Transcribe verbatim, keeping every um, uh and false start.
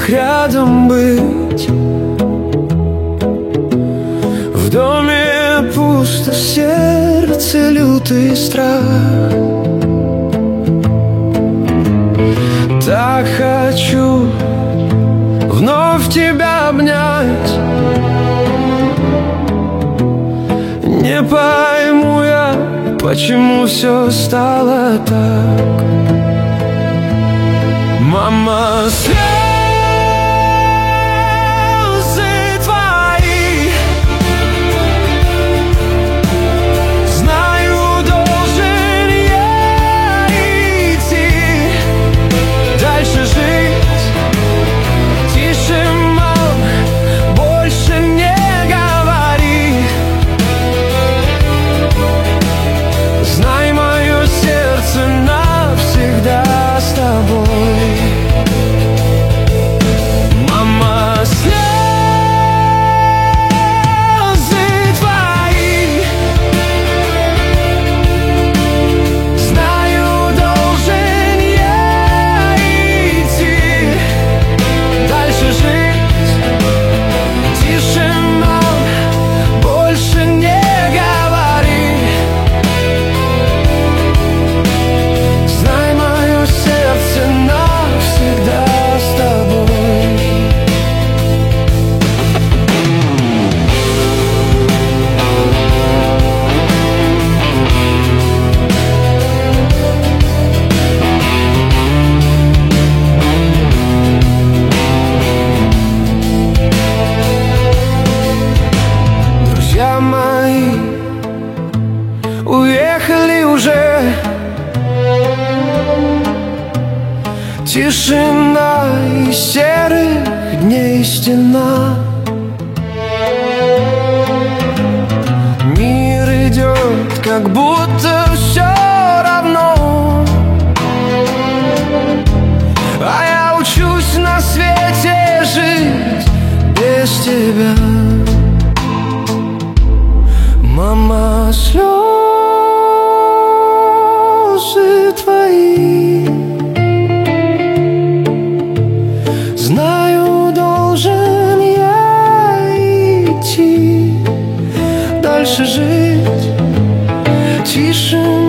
их рядом быть. В доме пусто, в сердце лютый страх. Так хочу вновь тебя обнять. Не пойму я, почему все стало так. Мама, слезы твои, знаю, должен я идти дальше жить. Тише, мам, больше не говори. Знай, мое сердце навсегда с тобой. Уехали уже. Тишина и серых дней стена. Мир идет, как будто все равно, а я учусь на свете жить без тебя. Мама, слезы твои, знаю, должен я идти дальше жить. Тише.